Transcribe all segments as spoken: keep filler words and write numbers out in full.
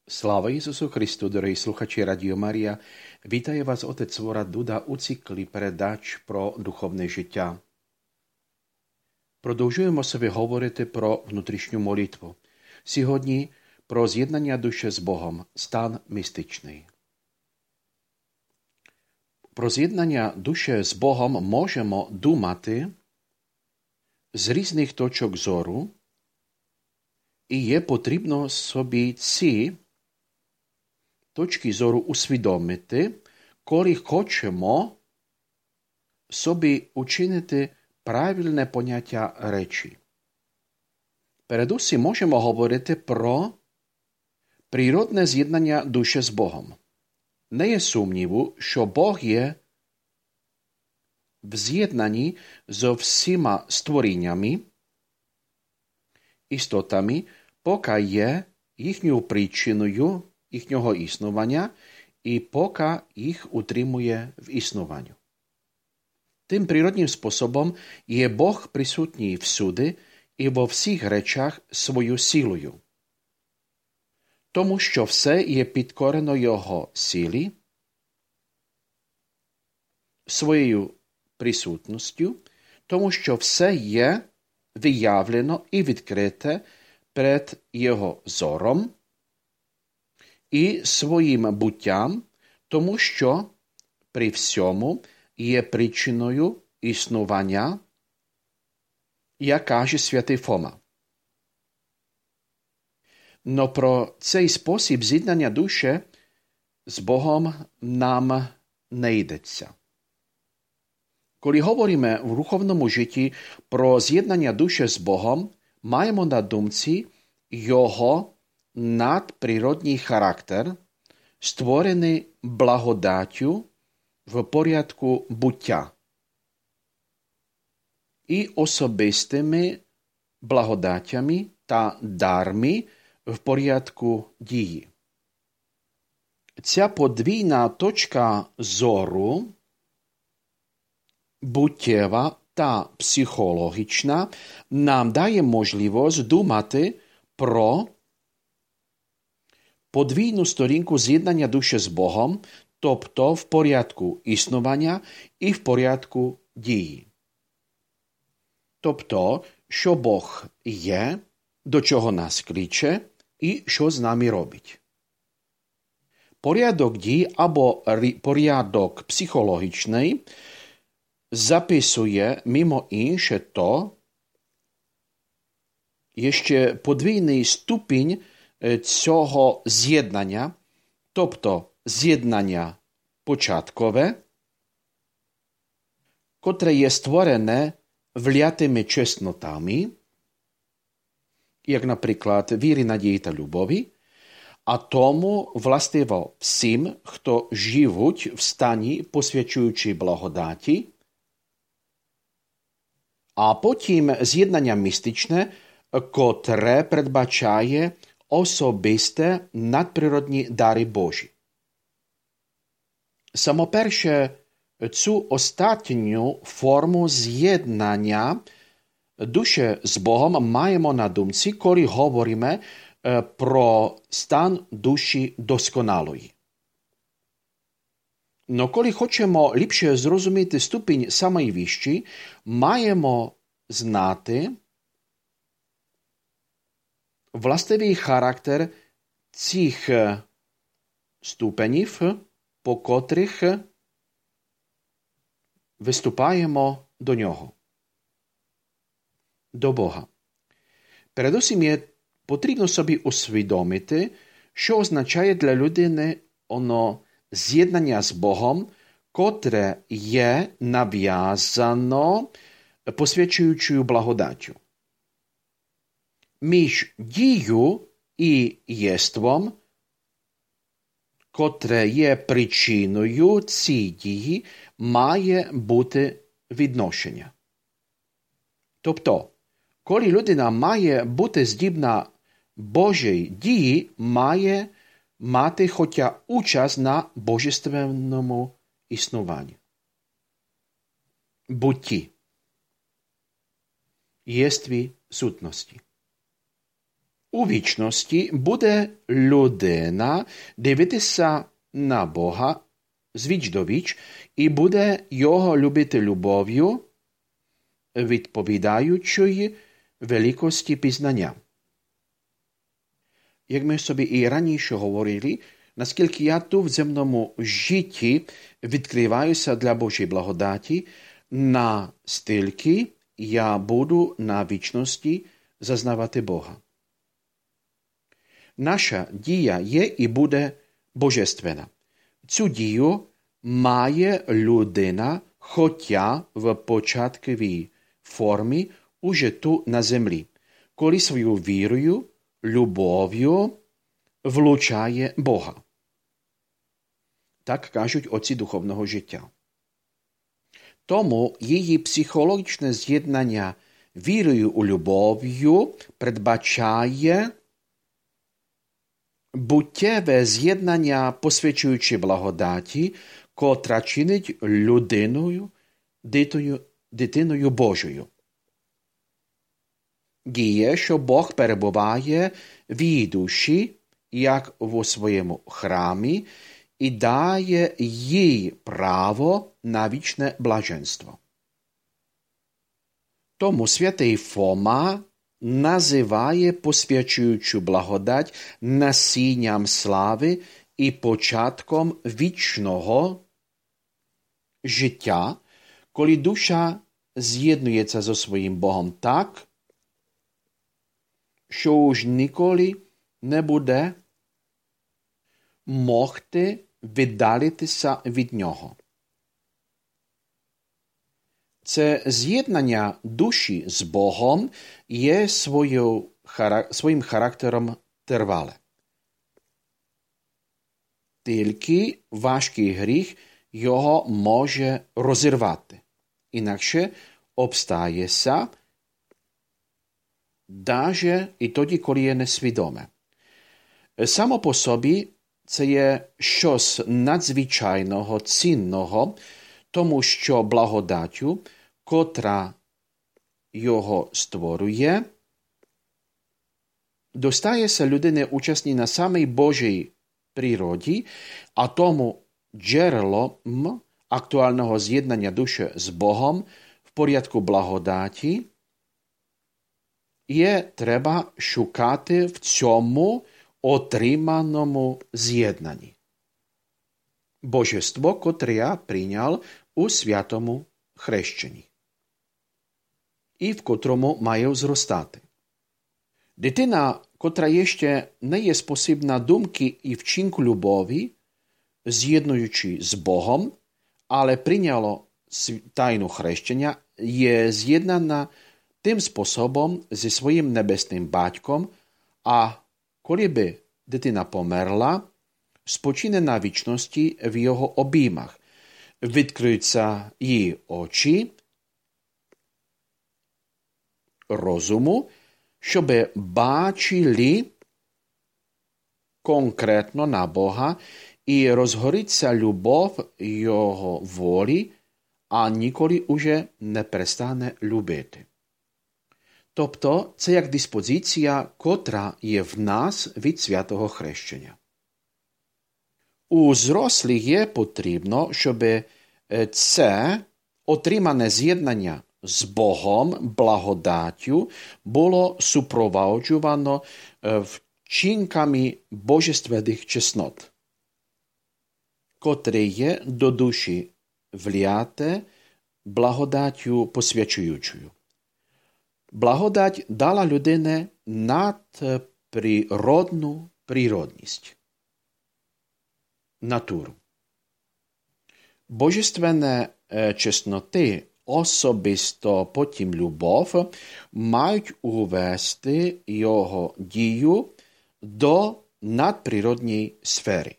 Sláva Isusu Christu, doroгі sluchači Radio Maria. Вітає вас отець Сворат Дуда у циклі передач про духовне життя. Продовжуємо собі говорити про внутрішню молитву. Сьогодні про з'єднання душі з Богом, стан містичний. Про з'єднання душі з Богом можемо думати з різних точок зору, і є потрібно собі ці точки зору усвідомити, коли хочемо собі учинити правильне поняття речі. Передусім можемо говорити про природне з'єднання душі з Богом. Не є сумніву, що Бог є в з'єднанні зо всіма створіннями, істотами, поки є їхньою причиною їхнього існування і поки їх утримує в існуванні. Тим природним способом є Бог присутній всюди і во всіх речах свою силою. Тому що все є підкорено Його силі, своєю присутністю, тому що все є виявлено і відкрите перед Його зором і своїм буттям, тому що при всьому є причиною існування, як каже святий Фома. Но про цей спосіб з'єднання душі з Богом нам не йдеться. Коли говоримо в духовному житті про з'єднання душі з Богом, маємо на думці Його надприродний характер, створений благодаттю в порядку буття і особистими благодаттями та дарми в порядку дії. Ця подвійна точка зору, буттєва та психологічна, нам дає можливість думати про подвійну сторінку з'єднання душі з Богом, тобто в порядку існування і в порядку дії. Тобто, що Бог є, до чого нас кличе і що з нами робить. Порядок дій або порядок психологічний записує, мимо інше, то є ще подвійний ступінь цього з'єднання, тобто з'єднання початкове, котре є створене влятими чеснотами, як, наприклад, віри, надії та любові, а тому властиво всім, хто живуть в стані, посвячуючи благодаті, а потім з'єднання містичне, котре передбачає особисте надприродні дари Божі. Само перше, цю остатню форму з'єднання душі з Богом маємо на думці, коли говоримо про стан душі досконалої. Но коли хочемо ліпше зрозуміти ступінь самої віщі, маємо знати властивий характер цих ступенів, по котрих виступаємо до нього, до Бога. Передусім є потрібно собі усвідомити, що означає для людини оно з'єднання з Богом, котре є нав'язано посвячуючою благодаттю. Між дією і єством, котре є причиною цієї дії, має бути відношення. Тобто, коли людина має бути здібна Божій дії, має мати хоча участь на божественному існуванні. Бутті. Єстві сутності. У вічності буде людина дивитися на Бога з віч до віч і буде його любити любов'ю, відповідаючою великості пізнання. Як ми собі і раніше говорили, наскільки я тут в земному житті відкриваюся для Божої благодаті, настільки я буду на вічності зазнавати Бога. Наша дія є і буде божественна. Цю дію має людина, хоча в початковій формі уже тут на землі, коли свою вірою, любов'ю влучає Бога. Так кажуть отці духовного життя. Тому її психологічне з'єднання вірою у любов'ю передбачає буттєве з'єднання посвячуючи благодаті, котра чинить людиною, дитиною, дитиною Божою. Діє, що Бог перебуває в її душі, як у своєму храмі, і дає їй право на вічне блаженство. Тому святий Фома називає посвячуючу благодать насінням слави і початком вічного життя, коли душа з'єднується зі своїм Богом так, що уж ніколи не буде могти віддалитися від нього. Це з'єднання душі з Богом є свою, своїм характером тривале. Тільки важкий гріх його може розірвати. Інакше обстається даже і тоді, коли є несвідоме. Само по собі це є щось надзвичайного, цінного, тому що благодаттю, котра його створює, достається людині учасні на самій Божій природі, а тому джерелом актуального з'єднання душі з Богом в порядку благодаті є треба шукати в цьому отриманому з'єднанні. Божество, котре я прийняв у святому хрещенні, і в котрому має зростати. Дитина, котра ще не є спосібна думки і вчинку любові, з'єднуючи з Богом, але прийняло тайну хрещення, є з'єднана тим способом зі своїм небесним батьком, а коли би дитина померла, спочине на вічності в його обіймах. Відкриються її очі розуму, щоб бачили конкретно на Бога і розгориться любов його волі, а ніколи уже не перестане любити. Тобто, це як диспозиція, котра є в нас від святого хрещення. У зрослих є потрібно, щоб це отримане з'єднання з Богом, благодаттю, було супроводжувано вчинками божественних чеснот, котрі є до душі влияте благодаттю посвячуючою. Благодать дала людині надприродну природність, натуру. Божественне чесноти, особисто потім любов, мають увести його дію до надприродній сфери.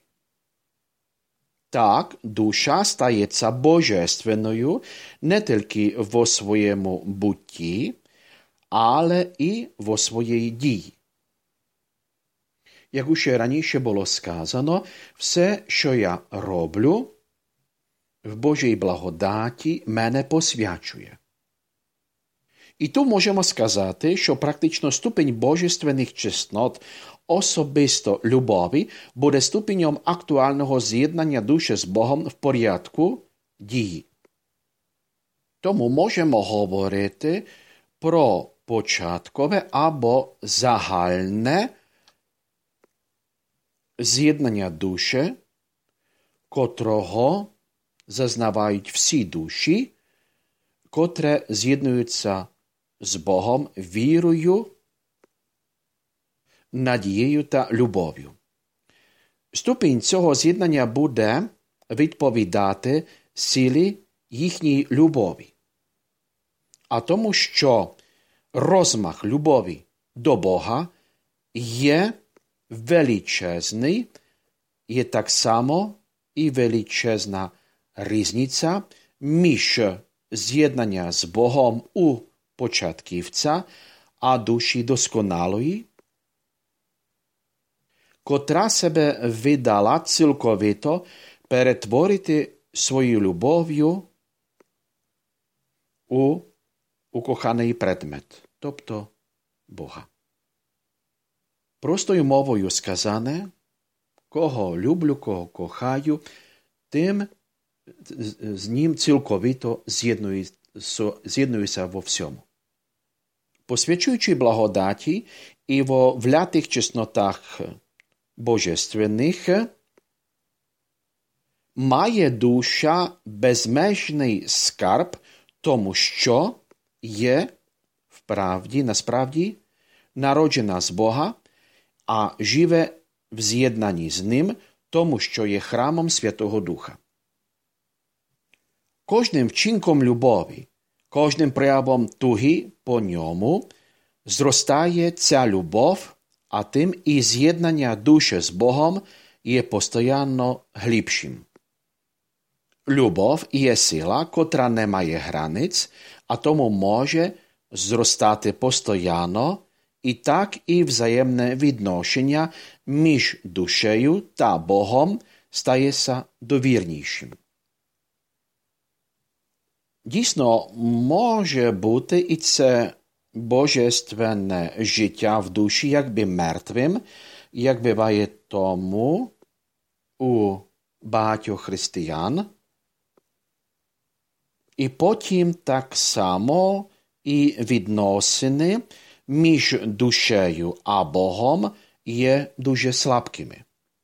Так, душа стається божественною не тільки во своєму бутті, але і во своїй дії. Як уже раніше було сказано, все, що я роблю, в Божій благодаті мене посвячує. І тут можемо сказати, що практично ступінь божественних чеснот особисто любові буде ступенем актуального з'єднання душі з Богом в порядку дії. Тому можемо говорити про початкове або загальне з'єднання душі, котрого зазнавають всі душі, котре з'єднуються з Богом вірою, надією та любов'ю. Ступінь цього з'єднання буде відповідати силі їхньої любові. А тому, що розмах любові до Бога є величезний, є так само і величезна різниця між з'єднання з Богом у початківця, а душі досконалої, котра себе видала цілковито перетворити свою любов'ю у укоханий предмет, тобто Бога. Простою мовою сказане, кого люблю, кого кохаю, тим з ним цілковито з'єднуюся во всьому. Посвячуючи благодаті і во влятих чеснотах божественних, має душа безмежний скарб тому, що є вправді, насправді, народжена з Бога, а живе в з'єднанні з Ним, тому, що є храмом Святого Духа. Кожним вчинком любові, кожним проявом туги по ньому зростає ця любов, а тим і з'єднання душі з Богом є постійно глибшим. Любов є сила, котра не має границь, а тому може зростати постійно, і так і взаємне відношення між душею та Богом стається довірнішим. Дійсно, може бути і це божественне життя в душі якби мертвим, як буває тому у багатьох християн. І потім так само і відносини між душею а Богом є дуже слабкими.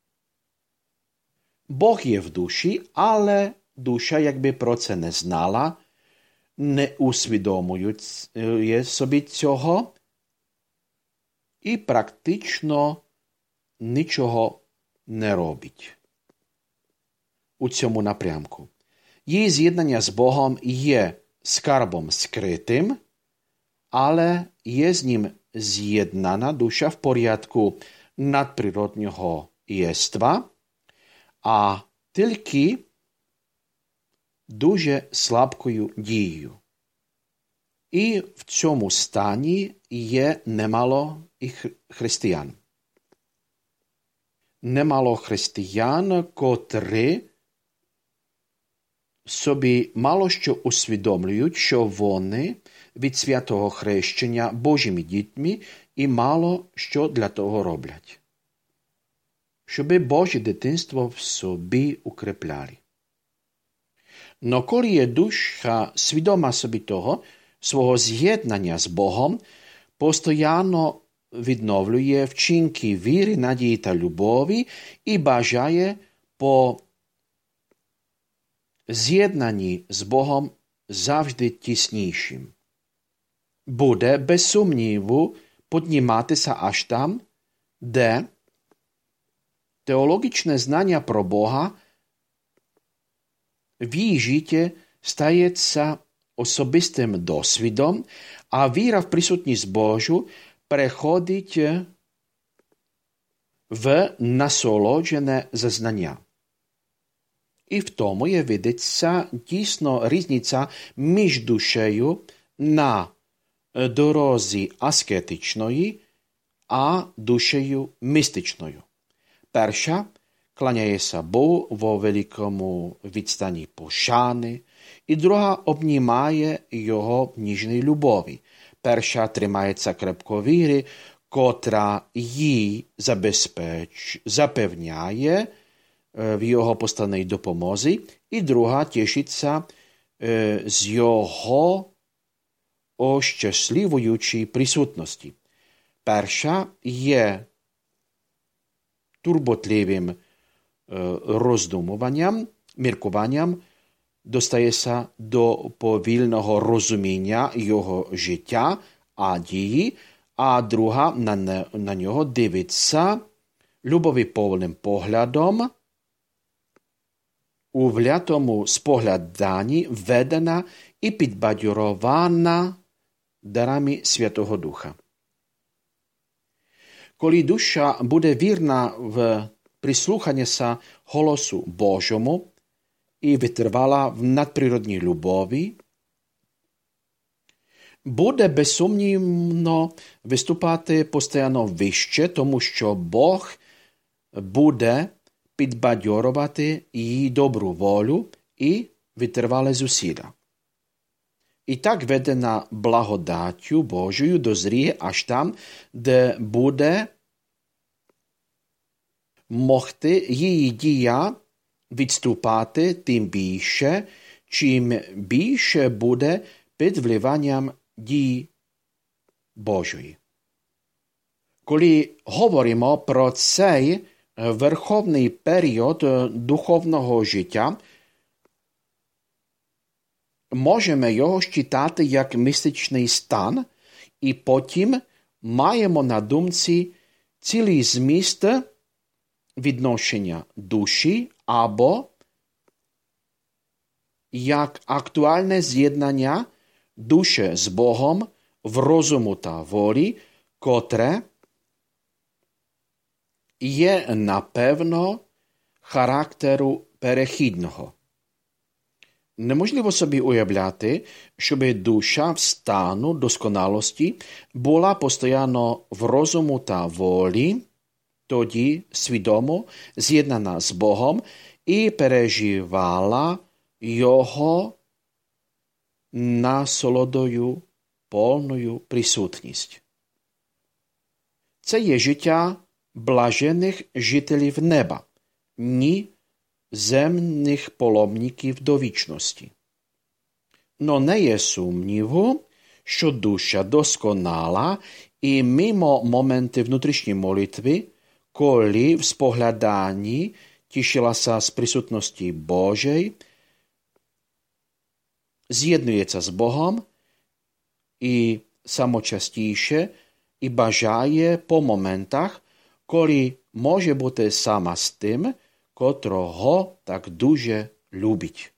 Бог є в душі, але душа якби про це не знала, не усвідомує собі цього і практично нічого не робить у цьому напрямку. Її з'єднання з Богом є скарбом скритим, але є з ним з'єднана душа в порядку надприроднього єства, а тільки дуже слабкою дією. І в цьому стані є немало і християн. Немало християн, котрі собі мало що усвідомлюють, що вони від святого хрещення Божими дітьми і мало що для того роблять. Щоби Боже дитинство в собі укріпляли. Но коли є душа свідома собі того, свого з'єднання з Богом, постійно відновлює вчинки віри, надії та любові і бажає по з'єднанні з Богом завжди тіснішим. Буде, без сумніву, підніматися аж там, де теологічне знання про Бога в її житті стається особистим досвідом, а віра в присутність Божу переходить в насолоджене зазнання. І в тому є видиться дійсно різниця між душею на дорозі аскетичної, а душею містичною. Перша кланяється Богу во великому відстані пошани, і друга обнімає його в ніжній любові. Перша тримається крепко віри, котра їй забезпеч, запевняє в його постаній допомозі, і друга тішиться з його ощасливуючій присутності. Перша є турботливим роздумуванням, міркуванням, достається до повільного розуміння його життя, а дії, а друга на, не, на нього дивиться любовіповним поглядом, у влятому спогляданні ведена і підбадьорована дарами Святого Духа. Коли душа буде вірна в прислуханні голосу Божому і витривала в надприродній любові, буде безсумнівно виступати постійно вище, тому що Бог буде підбадьорувати її добру волю і витривале зусилля. І так ведена благодаттю Божою дозріє аж там, де буде могти її дія відступати тим більше, чим більше буде під вливанням дії Божої. Коли говоримо про цей верховний період духовного життя, можемо його читати як містичний стан, і потім маємо на думці цілий зміст відношення душі або як актуальне з'єднання душі з Богом в розуму та волі, котре є, напевно, характеру перехідного. Неможливо собі уявляти, щоб душа в стану досконалості була постійно в розуму та волі, тоді свідомо з'єднана з Богом і переживала його насолодою повною присутність. Це є життя блажених жителів неба, ні земних паломників до вічності. Но не є сумніву, що душа досконала і мимо моменти внутрішньої молитви, коли в спогляданні тішилася з присутності Божої, з'єднується з Богом і самочастіше і бажає по моментах, коли може бути сама з тим, котрого так дуже любить.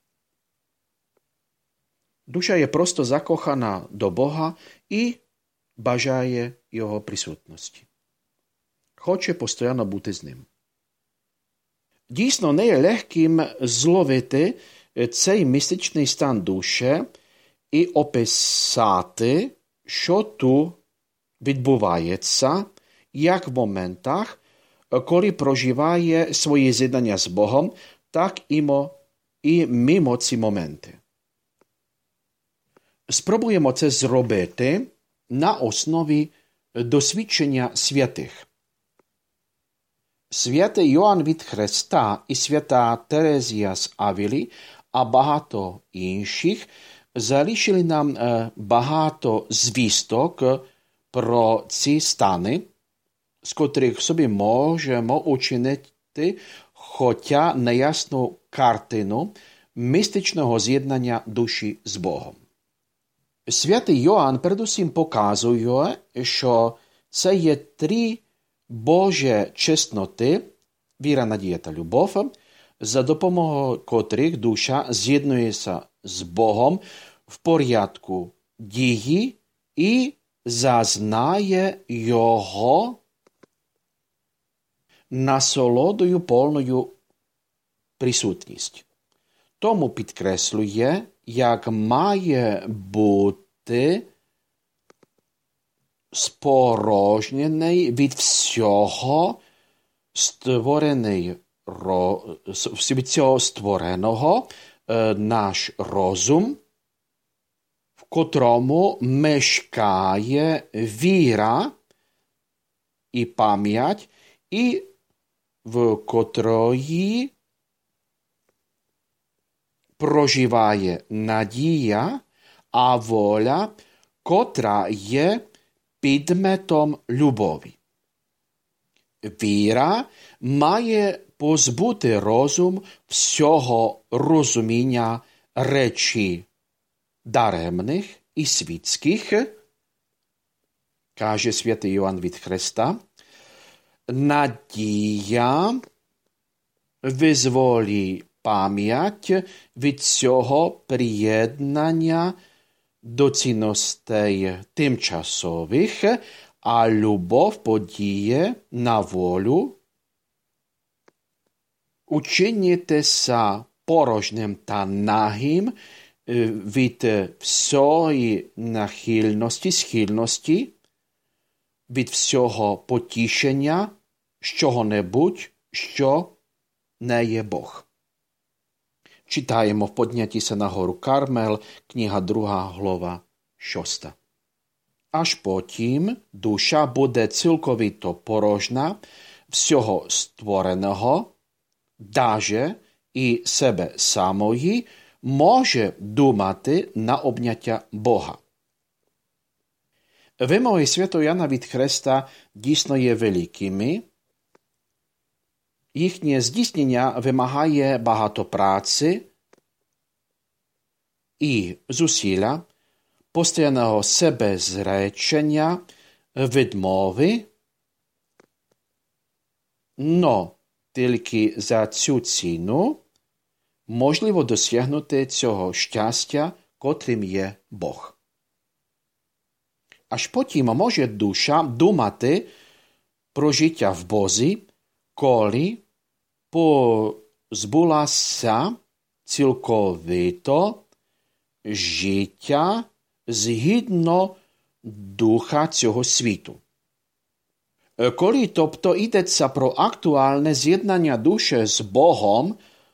Душа є просто закохана до Бога і бажає його присутності. Хоче постійно бути з ним. Дійсно, не є легким зловити цей містичний стан душі і описати, що тут відбувається, як в моментах, коли проживає своє з'єднання з Богом, так і мимо ці моменти. Спробуємо це зробити на основі досвідчення святих. Святий Йоанн від Хреста і свята Терезія з Авілі, а багато інших, залишили нам багато звісток про ці стани, з котрих собі можемо учинити хоча неясну картину містичного з'єднання душі з Богом. Святий Йоанн передусім показує, що це є три Божі чесноти, віра, надія та любов, за допомогою котрих душа з'єднується з Богом в порядку дії і зазнає його насолодою повною присутність. Тому підкреслює, як має бути спорожнений від всього створений, від цього створеного наш розум, в котрому мешкає віра і пам'ять, і в котрої проживає надія, а воля, котра є підметом любові. Віра має позбути розум всього розуміння речі даремних і світських, каже святий Йоанн від Хреста. Надія визволі пам'ять від цього приєднання до цінностей тимчасових, а любов подіє на волю. Учинітеся порожнім та нагим від всієї нахильності, схильності, від всього потішення, з чого-небудь, що не є Бог. Читаємо в «Подняті се на гору Кармел», книга друга, глава шоста. Аж потім душа буде цілковито порожна всього створеного, даже і себе самої може думати на обняття Бога. Вимоги святого Яна від Хреста дійсно є великими. Їхнє здійснення вимагає багато праці і зусилля, постійного себезречення, відмови, но тільки за цю ціну можливо досягнути цього щастя, котрим є Бог. Аж потім може душа думати про життя в Бозі, коли позбулася цілковито життя згідно духа цього світу. Коли, тобто, йдеться про актуальне з'єднання душі з Богом,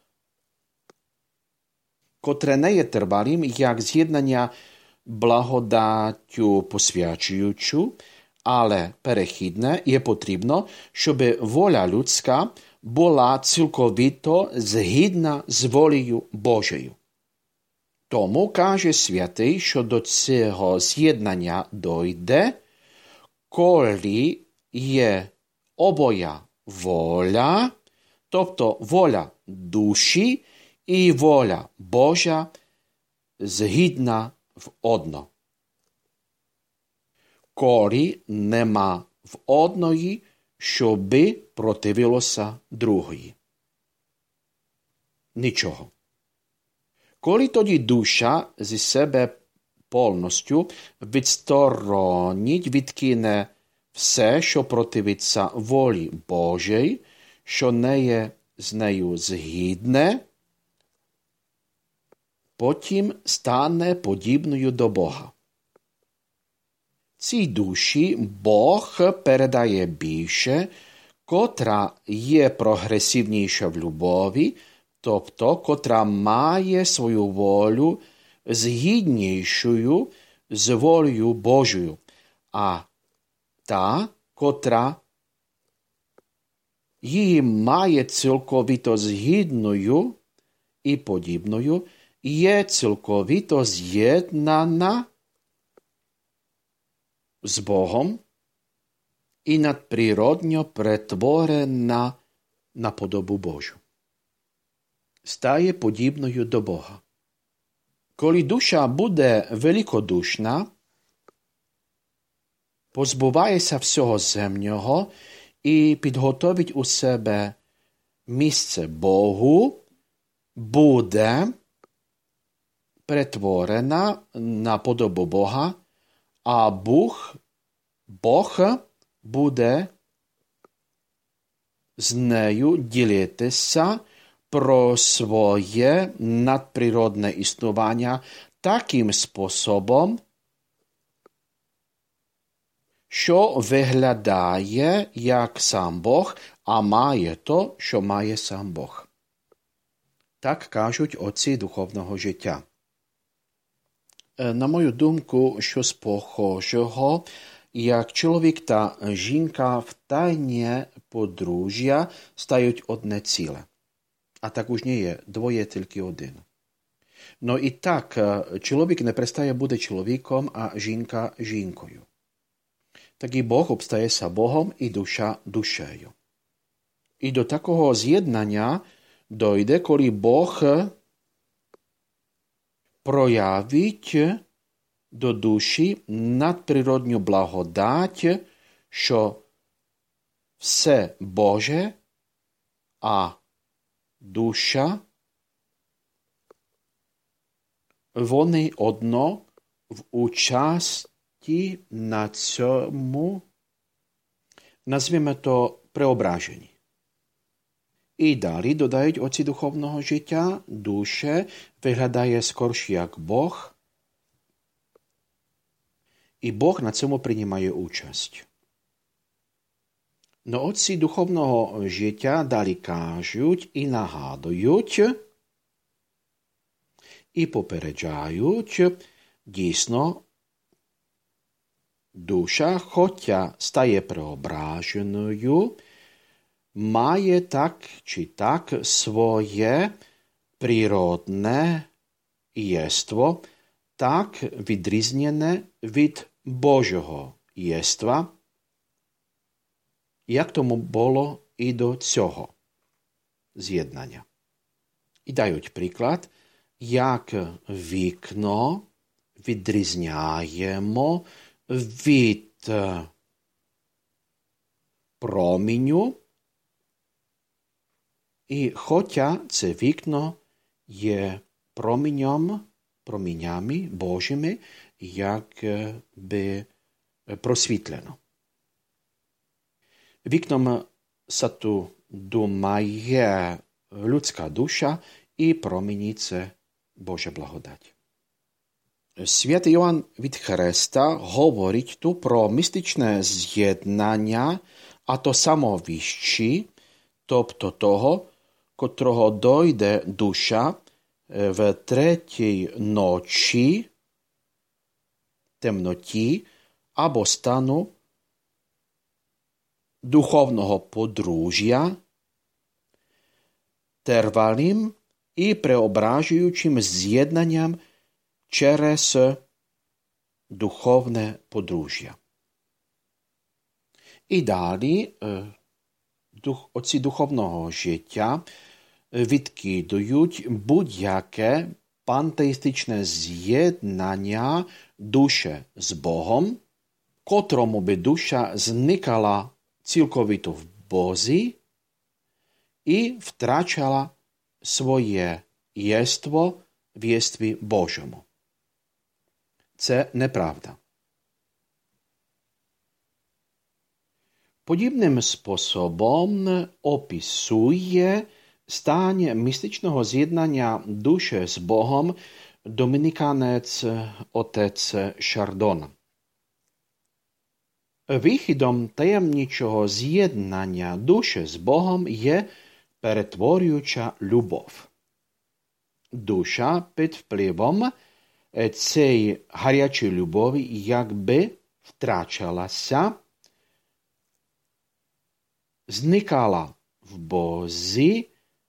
котре не є тривалим, як з'єднання благодаттю посвячуючу, але перехідне, є потрібно, щоб воля людська була цілковито згідна з волею Божою. Тому каже святий, що до цього з'єднання дойде, коли є обоя воля, тобто воля душі і воля Божа згідна в одно. Коли нема в одної, щоби противилося другої. Нічого. Коли тоді душа зі себе повністю відсторонить, відкине все, що противиться волі Божій, що не є з нею згідне, потім стане подібною до Бога. Цій душі Бог передає більше, котра є прогресивніша в любові, тобто, котра має свою волю згіднішою з волею Божою, а та, котра її має цілковито згідною і подібною, є цілковито з'єднана з Богом і надприродньо перетворена на подобу Божу. Стає подібною до Бога. Коли душа буде великодушна, позбувається всього земного і підготовить у себе місце Богу, буде перетворена на подобу Бога, а Бог, Бог буде з нею ділитися про своє надприродне існування таким способом, що виглядає як сам Бог, а має то, що має сам Бог. Так кажуть отці духовного життя. на мою думку, щось похожого, як чоловік та жінка в тайні подружжя стають одне ціле. А так уж не є, двоє тільки один. No i tak čłowiek nie przestaje być człowiekiem, a żінка жінкою. Tak i Bóg obstaje sa Bogom i dusza duszeю. I do takiego zjednania dojdzie, kiedy Bóg проявить до душі надприродню благодать, що все Боже, а душа вони одно в участі на цьому, назвімо то, преображенні. І далі додають отці духовного життя, душе виглядає скорш як Бог, і Бог на цьому приймає участь. Но отці духовного життя далі кажуть і нагадують, і попереджають, дійсно, душа, хоча стає преображеною, має так чи так своє природне єство, так відрізнене від Божого єства, як тому було і до цього з'єднання. І дають приклад, як вікно відрізняємо від проміню, і хоча це вікно є промінням, промінями Божими, як би просвітлено. Вікном са ту думає людська душа і проміні це Божа благодать. Святий Йоанн від Хреста говорить tu про містичне з'єднання, а то самовіщі, тобто того, котрого дойде душа в третій ночі, темноті або стану духовного подружжя, тервалим і преображуючим з'єднанням через духовне подружжя. І далі отці духовного життя відкидують будь-яке пантеїстичне з'єднання душі з Богом, котрому би душа зникала цілковито в Бозі і втрачала своє єство в єстві Божому. Це неправда. Подібним способом описує стан містичного з'єднання душі з Богом домініканець отець Шардон. Вихідом таємничого з'єднання душі з Богом є перетворююча любов. Душа під впливом цієї гарячої любові якби втрачалася, зникала в Бозі,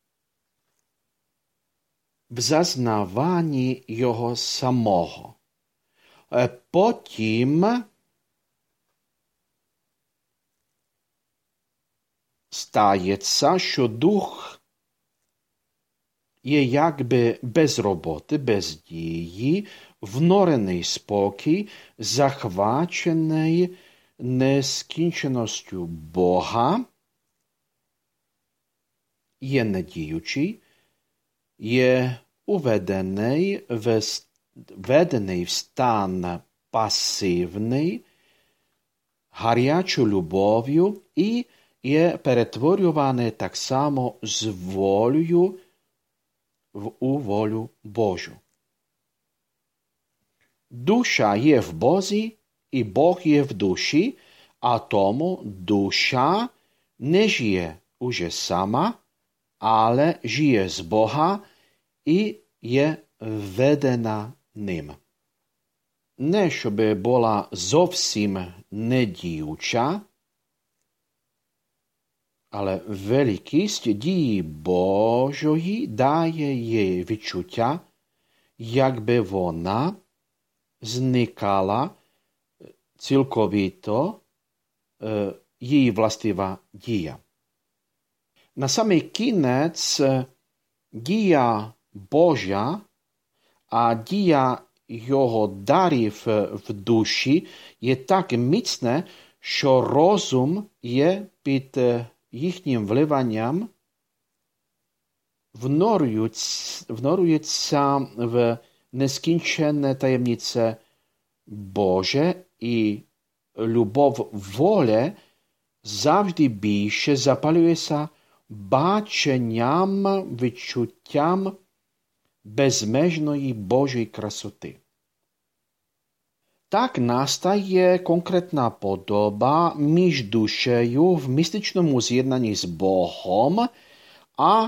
в зазнаванні Його самого. Потім стається, що дух є якби без роботи, без дії, внорений спокій, захвачений нескінченістю Бога, є недіючий, є уведений в, введений в стан пасивний, гарячою любов'ю і є перетворюваний так само з волею в у волю Божу. Душа є в Бозі, і Бог є в душі, а тому душа не жije уже сама, але жije з Бога і є ведена ним. не щоб була зовсім недіюча, але великість дії Божої дає їй відчуття, якби вона зникала цілковито е, її властива дія. На самий кінець дія Божа, а дія його дарів в душі є так міцне, що розум є під їхнім вливанням, внорюється в нескінченне таємнице Боже, і любов волі завжди більше запалюється баченням, відчуттям безмежної Божої красоти. Так настає конкретна подоба між душею в містичному з'єднанні з Богом, а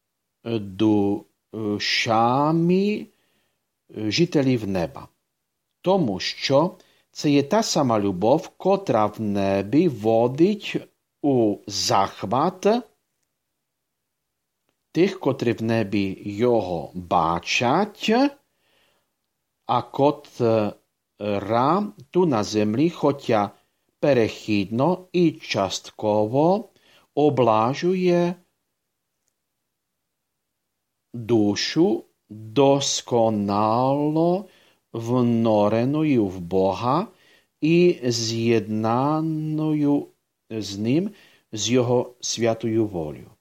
душами жителів неба. Тому що це є та сама любов, котра в небі водить у захват тих, котрі в небі його бачать, а котра ту на землі, хоча перехідно і частково облажує душу досконало внореною в Бога і з'єднаною з Ним, з Його святою волею.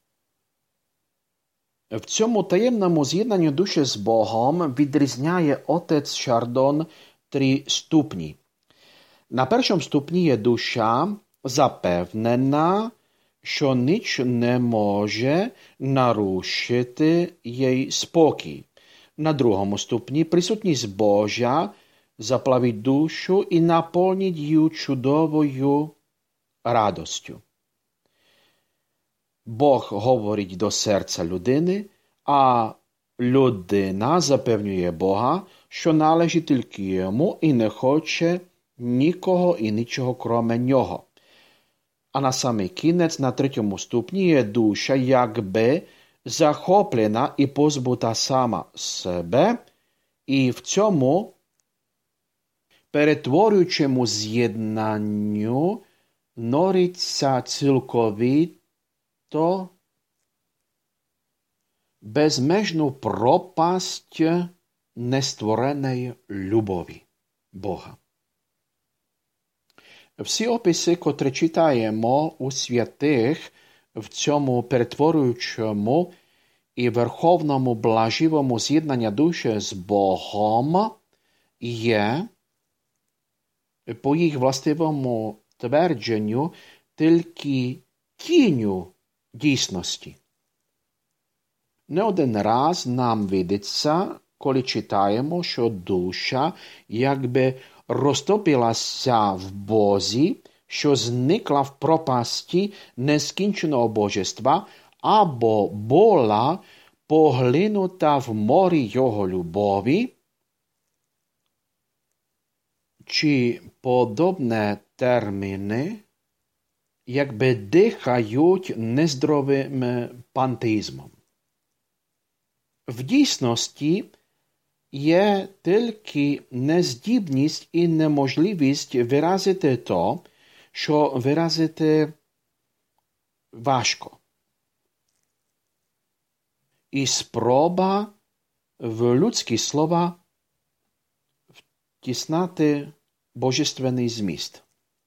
В цьому таємному з'єднанні душі з Богом відрізняє отець Шардон три ступні. На першому ступні є душа запевнена, що ніч не може нарушити їй спокій. На другому ступні присутність Божа заплавить душу і наповнить її чудовою радостю. Бог говорить до серця людини, а людина запевнює Бога, що належить тільки йому і не хоче нікого і нічого кроме нього. А на самий кінець, на третьому ступні, є душа, якби захоплена і позбута сама себе, і в цьому перетворюючому з'єднанню нориться цілковито безмежну пропасть нествореної любові Бога. Всі описи, котрі читаємо у святих в цьому перетворюючому і верховному блаживому з'єднання душі з Богом, є по їх властивому твердженню тільки тінню дійсності. Не один раз нам видиться, коли читаємо, що душа якби розтопилася в Бозі, що зникла в пропасті нескінченого божества, або була поглинута в морі його любові, чи подобні терміни якби дихають нездоровим пантеїзмом. В дійсності є тільки нездібність і неможливість виразити то, що виразити важко. І спроба в людські слова втіснати божественний зміст.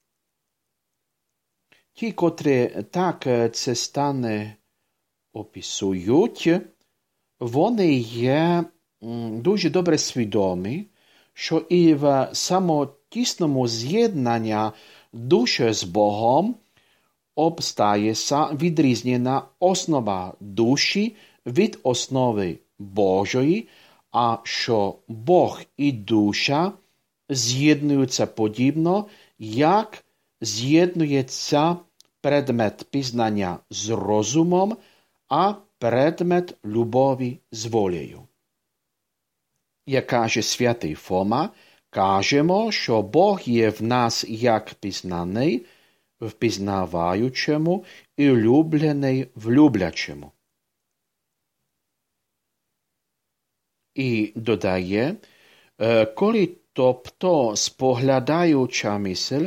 Ті, котрі так це стане описують, вони є дуже добре свідомі, що і в самотісному з'єднанні душі з Богом обстається відрізнена основа душі від основи Божої, а що Бог і душа з'єднуються подібно, як з'єднується предмет пізнання з розумом, а предмет любові з волею. Як каже святий Фома, Кажемо, що Бог є в нас як пізнаний, впізнаваючому і улюблений в люблячому. І додає, коли тобто споглядаюча мисль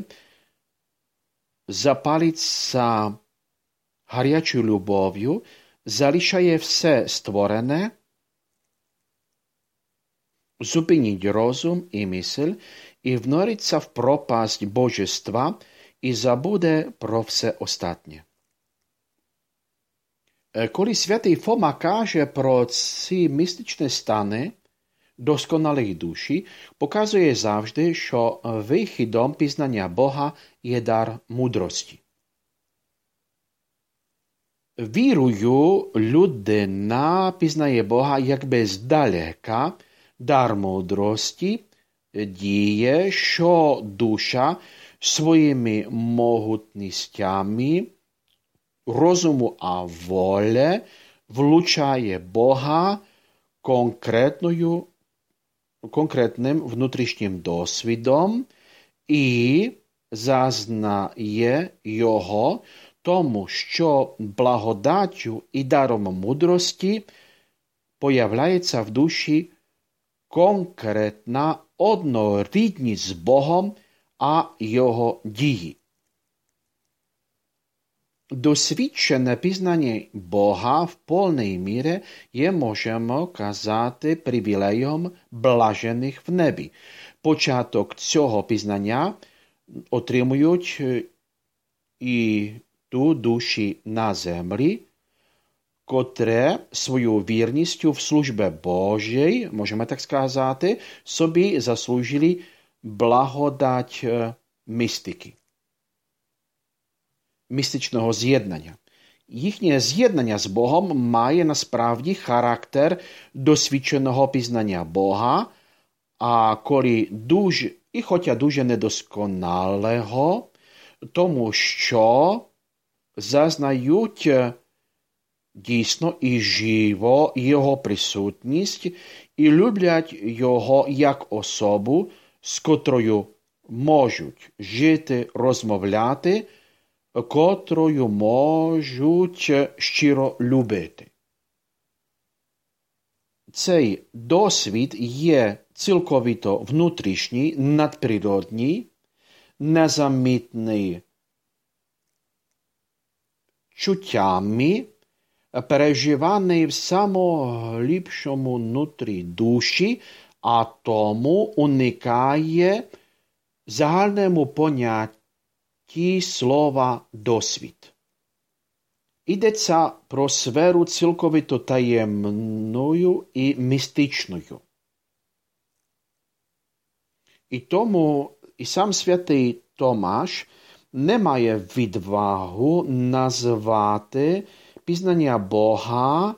запалиться гарячою любов'ю, залишає все створене, зупинить розум і мисль і внориться в пропасть божества і забуде про все остатнє. Коли святий Фома каже про ці містичні стани досконалих душі, показує завжди, що вихідом пізнання Бога є дар мудрості. Вірою, людина пізнає Бога якби здалека. Дар мудрості діє, що душа своїми могутностями розуму а волі влучає Бога конкретною, конкретним внутрішнім досвідом і зазнає його, тому що благодаттю і даром мудрості появляється в душі конкретна однорідність з Богом, а його дії. Досвідчене пізнання Бога в повній мірі є, можемо казати, привілеєм блажених в небі. Початок цього пізнання отримують і ту душі на землі, котре свою вірністю в службі Божій, можемо так сказати, собі заслужили благодать містики, містичного з'єднання. Їхнє з'єднання з Богом має насправді характер досвідченого пізнання Бога, а коли дуже, і хоча дуже недосконалого, тому що зазнають дійсно і живо його присутність і люблять його як особу, з котрою можуть жити, розмовляти, котрою можуть щиро любити. Цей досвід є цілковито внутрішній, надприродній, незамітний чуттями, переживаний в самоглибшому нутрі душі, а тому уникає загальному понятті слова «досвід». Йдеться про сферу цілковито таємною і містичною. І тому і сам святий Томаш не має відвагу назвати пізнання Бога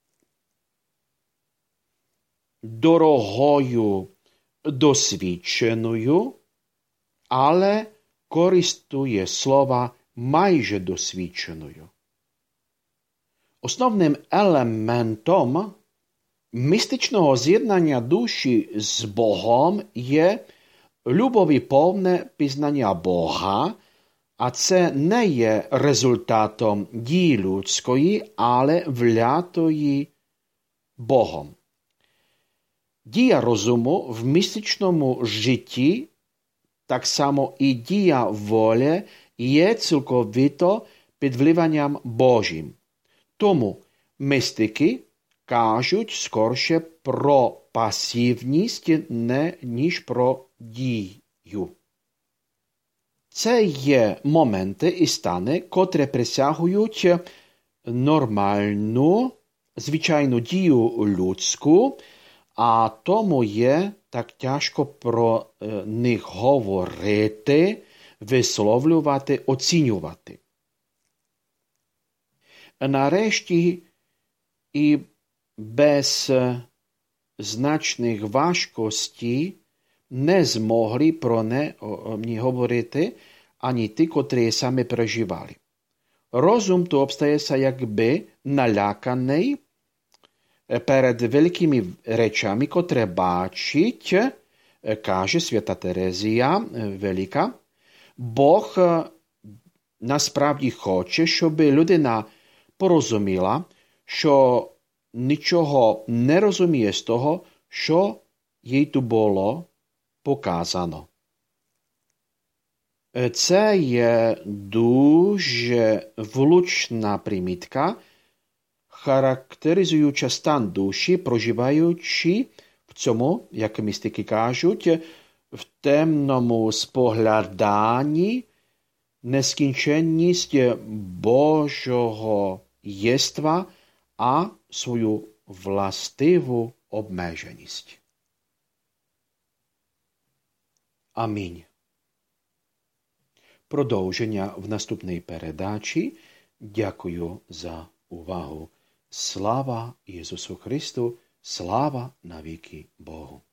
дорогою досвідченою, але користує слова майже досвідченою. Основним елементом містичного з'єднання душі з Богом є любові-повне пізнання Бога, а це не є результатом дії людської, але влятої Богом. Дія розуму в містичному житті, так само і дія волі, є цілковито під впливанням Божим. Тому містики кажуть скорше про пасивність, не ніж про дію. Це є моменти і стани, котрі присягують нормальну, звичайну дію людську, а тому є так тяжко про них говорити, висловлювати, оцінювати. Нарешті і без значних важкостей не змогли про не говорити ані ті, котрі самі переживали. Розум то обстається якби наляканий перед великими речами, котре бачить каже свята Терезія Велика, Бог насправді хоче, щоб людина порозуміла, що нічого не розуміє з того, що їй тут було показано. Це є дуже влучна примітка, характеризуюча стан душі, проживаючи в цьому, як містики кажуть, в темному спогляданні нескінченність Божого єства, а свою властиву обмеженість. Амінь. Продовження в наступній передачі. Дякую за увагу. Слава Ісусу Христу, слава навіки Богу.